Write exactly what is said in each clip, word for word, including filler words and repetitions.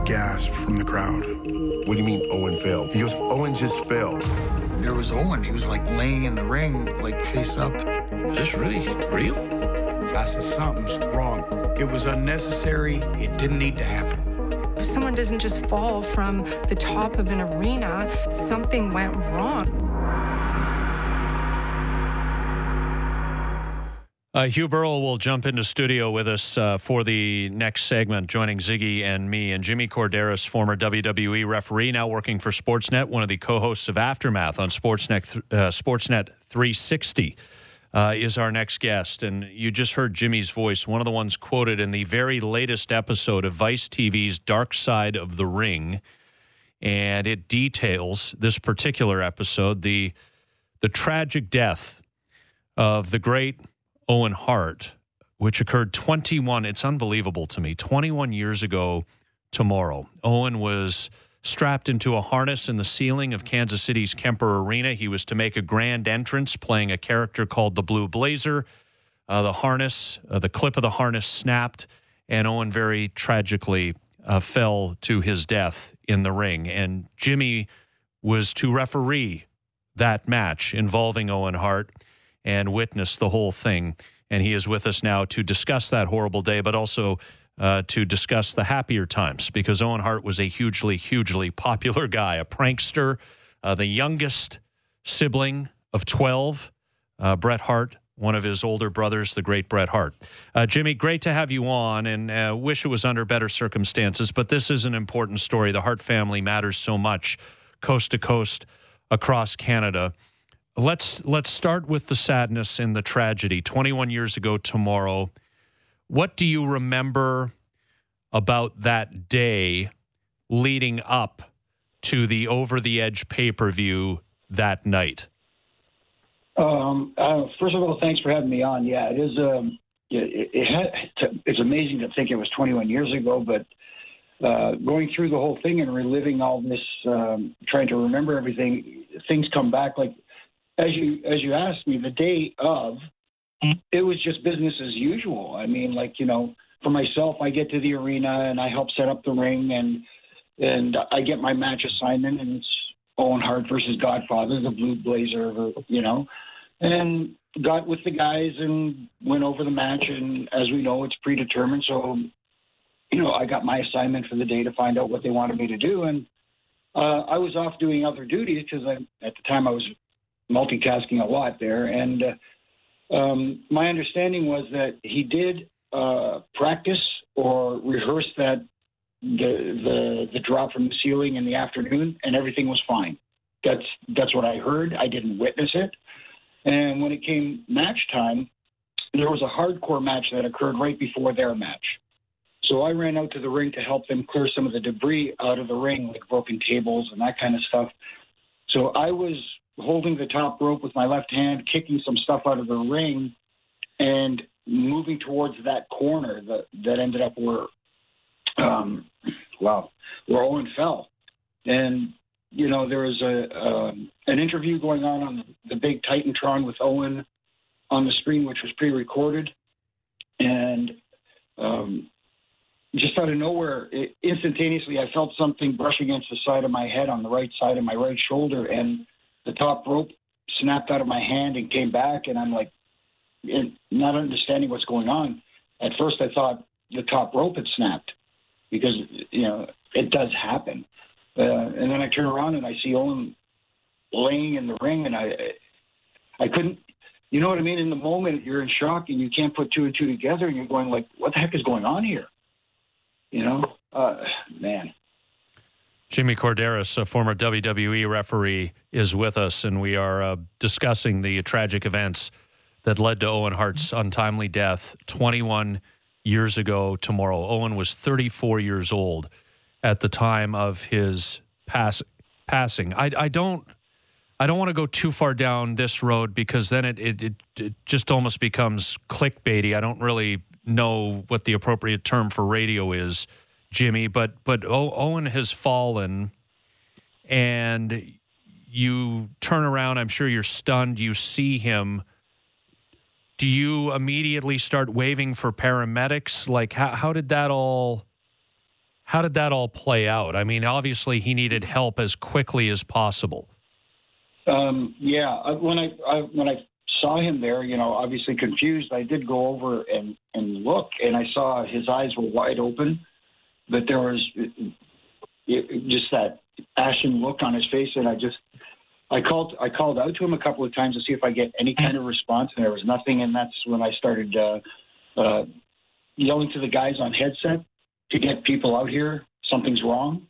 gasp from the crowd. What do you mean Owen fell? He goes, Owen just fell. There was Owen. He was like laying in the ring, like face up. Is this really real? I said, something's wrong. It was unnecessary. It didn't need to happen. If someone doesn't just fall from the top of an arena, something went wrong. Uh, Hugh Burrell will jump into studio with us uh, for the next segment, joining Ziggy and me. And Jimmy Korderas, former W W E referee, now working for Sportsnet, one of the co-hosts of Aftermath on Sportsnet, uh, Sportsnet three sixty, uh, is our next guest. And you just heard Jimmy's voice, one of the ones quoted in the very latest episode of Vice T V's Dark Side of the Ring. And it details, this particular episode, the the tragic death of the great Owen Hart, which occurred twenty-one, it's unbelievable to me, twenty-one years ago tomorrow. Owen was strapped into a harness in the ceiling of Kansas City's Kemper Arena. He was to make a grand entrance playing a character called the Blue Blazer. Uh, the harness, uh, the clip of the harness snapped, and Owen very tragically uh, fell to his death in the ring. And Jimmy was to referee that match involving Owen Hart and witness the whole thing. And he is with us now to discuss that horrible day, but also uh, to discuss the happier times, because Owen Hart was a hugely, hugely popular guy, a prankster, uh, the youngest sibling of twelve, uh, Bret Hart, one of his older brothers, the great Bret Hart. Uh, Jimmy, great to have you on, and uh, wish it was under better circumstances, but this is an important story. The Hart family matters so much, coast to coast, across Canada. Let's let's start with the sadness and the tragedy. twenty-one years ago tomorrow, what do you remember about that day leading up to the Over the Edge pay-per-view that night? Um, uh, first of all, thanks for having me on. Yeah, it is. Um, it, it had, it's amazing to think it was twenty-one years ago, but uh, going through the whole thing and reliving all this, um, trying to remember everything, things come back like. As you as you asked me, the day of, it was just business as usual. I mean, like, you know, for myself, I get to the arena and I help set up the ring, and and I get my match assignment, and it's Owen Hart versus Godfather, the Blue Blazer, you know, and got with the guys and went over the match. And as we know, it's predetermined. So, you know, I got my assignment for the day to find out what they wanted me to do. And uh, I was off doing other duties because at the time I was multitasking a lot there. And uh, um, my understanding was that he did uh, practice or rehearse that the, the the drop from the ceiling in the afternoon, and everything was fine. That's that's what I heard. I didn't witness it. And when it came match time, there was a hardcore match that occurred right before their match. So I ran out to the ring to help them clear some of the debris out of the ring, like broken tables and that kind of stuff. So I was holding the top rope with my left hand, kicking some stuff out of the ring, and moving towards that corner that, that ended up where, um, wow, where Owen fell. And, you know, there was a um, an interview going on on the big Titantron with Owen on the screen, which was pre-recorded. And um, just out of nowhere, it, instantaneously, I felt something brush against the side of my head on the right side of my right shoulder, and the top rope snapped out of my hand and came back, and I'm like, not understanding what's going on. At first, I thought the top rope had snapped because, you know, it does happen. Uh, and then I turn around and I see Owen laying in the ring, and I, I couldn't, you know what I mean? In the moment, you're in shock and you can't put two and two together, and you're going like, what the heck is going on here? You know, uh, man. Jimmy Korderas, a former W W E referee, is with us, and we are uh, discussing the tragic events that led to Owen Hart's untimely death twenty-one years ago tomorrow. Owen was thirty-four years old at the time of his pass, passing. I, I don't I don't want to go too far down this road, because then it, it, it, it just almost becomes clickbaity. I don't really know what the appropriate term for radio is, Jimmy, but but Owen has fallen, and you turn around, I'm sure you're stunned, you see him. Do you immediately start waving for paramedics? Like, how, how did that all how did that all play out? I mean, obviously he needed help as quickly as possible. Um, yeah, I- when I, I when I saw him there, you know, obviously confused, I did go over and, and look, and I saw his eyes were wide open, but there was it, it, just that ashen look on his face, and I just I called I called out to him a couple of times to see if I get any kind of response, and there was nothing, and that's when I started uh, uh, yelling to the guys on headset to get people out here. Something's wrong,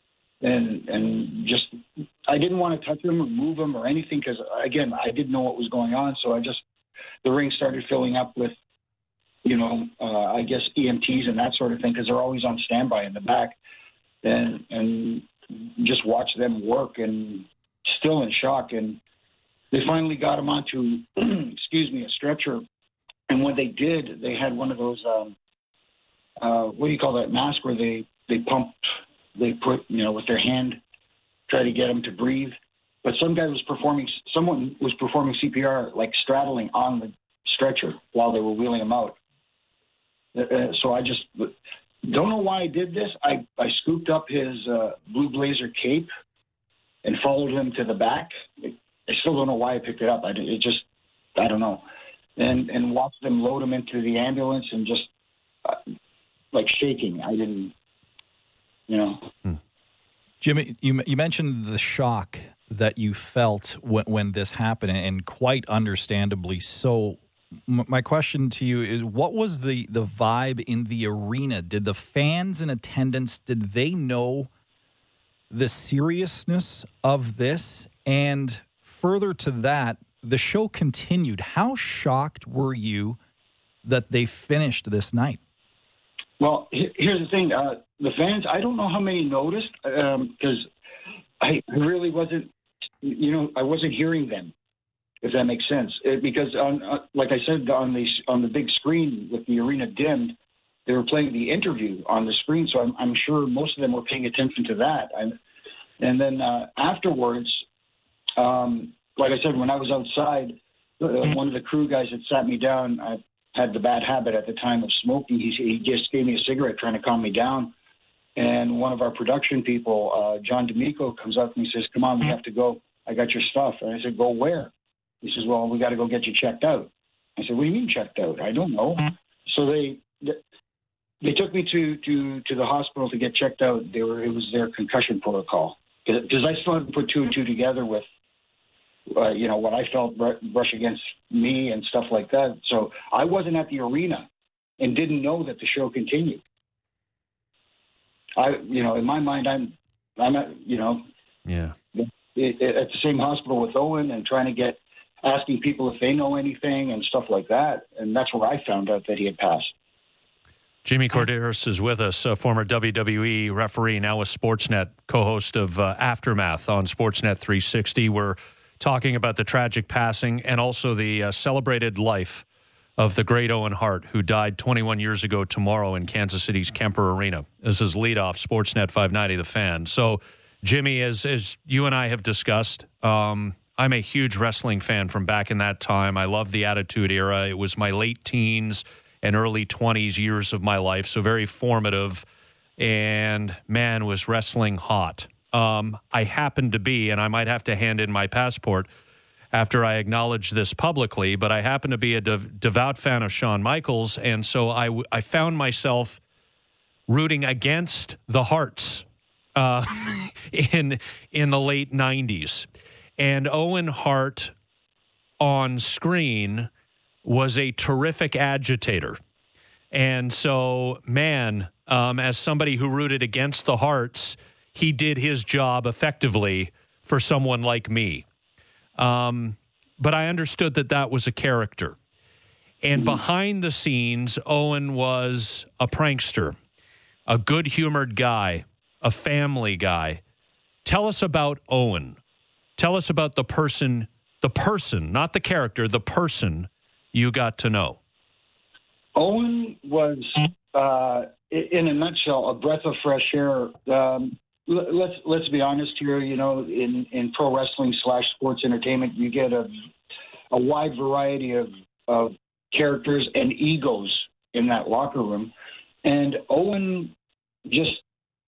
and and just I didn't want to touch him or move him or anything because again I didn't know what was going on, so I just the ring started filling up with you know uh, I guess E M Ts and that sort of thing because they're always on standby in the back, and and just watch them work and. Still in shock, and they finally got him onto, excuse me, a stretcher. And when they did, they had one of those, um, uh, what do you call that mask where they they pumped, they put, you know, with their hand, try to get him to breathe. But some guy was performing, someone was performing C P R, like straddling on the stretcher while they were wheeling him out. Uh, so I just don't know why I did this. I, I scooped up his uh, blue blazer cape and followed him to the back. I still don't know why I picked it up. I, it just, I don't know. And and watched them load him into the ambulance and just, uh, like, shaking. I didn't, you know. Hmm. Jimmy, you, you mentioned the shock that you felt when, when this happened, and quite understandably so. M- my question to you is, what was the, the vibe in the arena? Did the fans in attendance, did they know the seriousness of this? And further to that, the show continued. How shocked were you that they finished this night? Well, here's the thing. Uh, the fans, I don't know how many noticed because um, I really wasn't, you know, I wasn't hearing them, if that makes sense. It, because, on, uh, like I said, on the, on the big screen with the arena dimmed, they were playing the interview on the screen, so I'm, I'm sure most of them were paying attention to that. I, and then uh, afterwards, um, like I said, when I was outside, uh, one of the crew guys that sat me down, I had the bad habit at the time of smoking. He, he just gave me a cigarette trying to calm me down. And one of our production people, uh, John D'Amico, comes up and he says, "Come on, we have to go. I got your stuff." And I said, "Go where?" He says, "Well, we got to go get you checked out." I said, "What do you mean checked out?" "I don't know." So they... They took me to, to, to the hospital to get checked out. They were it was their concussion protocol because I still hadn't put two and two together with, uh, you know, what I felt brush against me and stuff like that. So I wasn't at the arena and didn't know that the show continued. I, you know, in my mind, I'm, I'm at, you know, yeah, at the same hospital with Owen and trying to get asking people if they know anything and stuff like that. And that's where I found out that he had passed. Jimmy Korderas is with us, a former W W E referee, now with Sportsnet, co-host of uh, Aftermath on Sportsnet three sixty. We're talking about the tragic passing and also the uh, celebrated life of the great Owen Hart, who died twenty-one years ago tomorrow in Kansas City's Kemper Arena. This is leadoff, Sportsnet five ninety, The Fan. So, Jimmy, as, as you and I have discussed, um, I'm a huge wrestling fan from back in that time. I love the Attitude Era. It was my late teens and early twenties years of my life, so very formative, and man, was wrestling hot. Um, I happened to be, and I might have to hand in my passport after I acknowledge this publicly, but I happen to be a dev- devout fan of Shawn Michaels, and so I, w- I found myself rooting against the Harts uh, in, in the late nineties. And Owen Hart on screen was a terrific agitator. And so, man, um, as somebody who rooted against the Harts, he did his job effectively for someone like me. Um, but I understood that that was a character. And behind the scenes, Owen was a prankster, a good-humored guy, a family guy. Tell us about Owen. Tell us about the person, the person, not the character, the person you got to know. Owen was, uh, in a nutshell, a breath of fresh air. Um, let's let's be honest here. You know, in, in pro wrestling slash sports entertainment, you get a a wide variety of of characters and egos in that locker room, and Owen just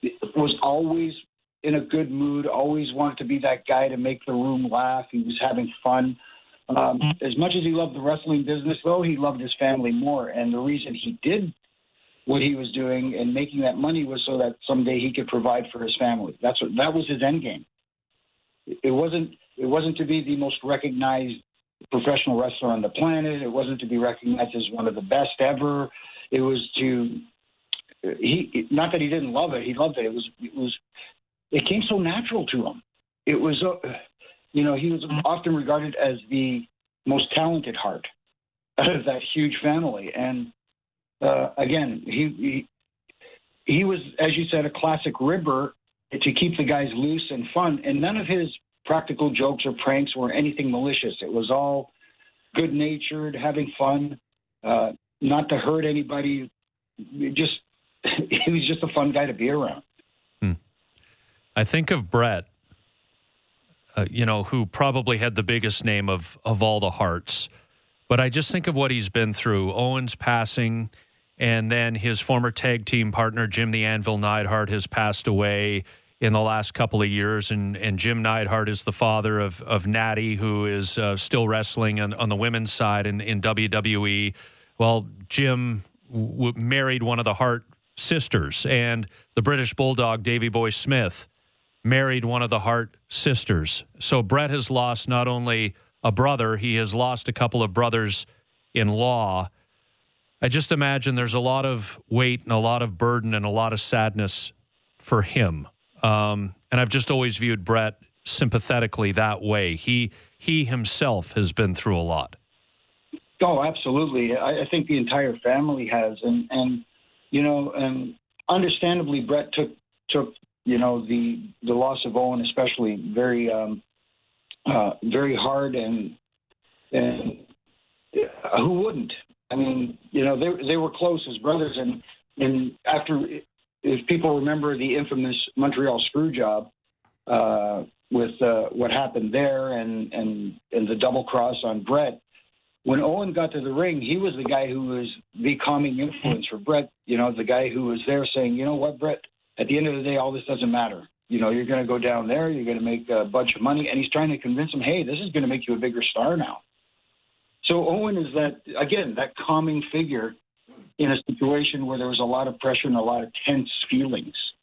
was always in a good mood, always wanted to be that guy to make the room laugh. He was having fun. Um, as much as he loved the wrestling business, though, he loved his family more. And the reason he did what he was doing and making that money was so that someday he could provide for his family. That's what, that was his end game. It wasn't, it wasn't to be the most recognized professional wrestler on the planet. It wasn't to be recognized as one of the best ever. It was to, he, not that he didn't love it. He loved it. It was, it was, it came so natural to him. It was, uh, you know, he was often regarded as the most talented heart out of that huge family. And uh, again, he, he he was, as you said, a classic ribber to keep the guys loose and fun. And none of his practical jokes or pranks were anything malicious. It was all good-natured, having fun, uh, not to hurt anybody. It just he was just a fun guy to be around. Hmm. I think of Bret, uh, you know, who probably had the biggest name of of all the Harts. But I just think of what he's been through. Owen's passing, and then his former tag team partner, Jim the Anvil Neidhart, has passed away in the last couple of years. And, and Jim Neidhart is the father of, of Natty, who is uh, still wrestling on, on the women's side in, in W W E. Well, Jim w- married one of the Hart sisters, and the British Bulldog, Davey Boy Smith, married one of the Hart sisters. So Bret has lost not only a brother, he has lost a couple of brothers-in-law. I just imagine there's a lot of weight and a lot of burden and a lot of sadness for him. Um, and I've just always viewed Bret sympathetically that way. He he himself has been through a lot. Oh, absolutely. I, I think the entire family has. And, and you know, and understandably, Bret took, took you know, the, the loss of Owen especially very um, – Uh, very hard, and and uh, who wouldn't? I mean, you know, they they were close as brothers, and and after, if people remember the infamous Montreal Screwjob uh, with uh, what happened there, and and and the double cross on Bret, when Owen got to the ring, he was the guy who was the calming influence for Bret. You know, the guy who was there saying, you know what, Bret, at the end of the day, all this doesn't matter. You know, you're going to go down there, you're going to make a bunch of money, and he's trying to convince him, hey, this is going to make you a bigger star now. So Owen is that, again, that calming figure in a situation where there was a lot of pressure and a lot of tense feelings.